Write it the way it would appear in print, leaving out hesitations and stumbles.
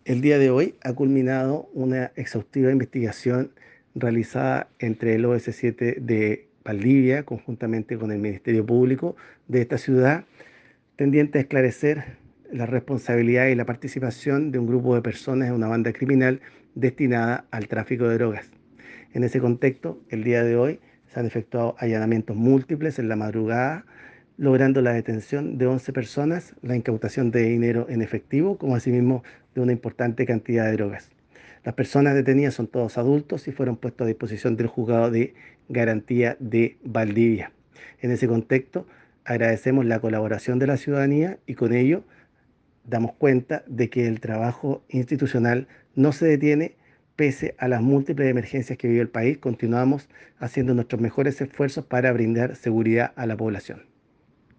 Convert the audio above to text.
El día de hoy ha culminado una exhaustiva investigación realizada entre el OS7 de Valdivia, conjuntamente con el Ministerio Público de esta ciudad, tendiente a esclarecer la responsabilidad y la participación de un grupo de personas en una banda criminal destinada al tráfico de drogas. En ese contexto, el día de hoy se han efectuado allanamientos múltiples en la madrugada, logrando la detención de 11 personas, la incautación de dinero en efectivo, como asimismo de una importante cantidad de drogas. Las personas detenidas son todos adultos y fueron puestos a disposición del juzgado de garantía de Valdivia. En ese contexto, agradecemos la colaboración de la ciudadanía y con ello damos cuenta de que el trabajo institucional no se detiene pese a las múltiples emergencias que vive el país. Continuamos haciendo nuestros mejores esfuerzos para brindar seguridad a la población.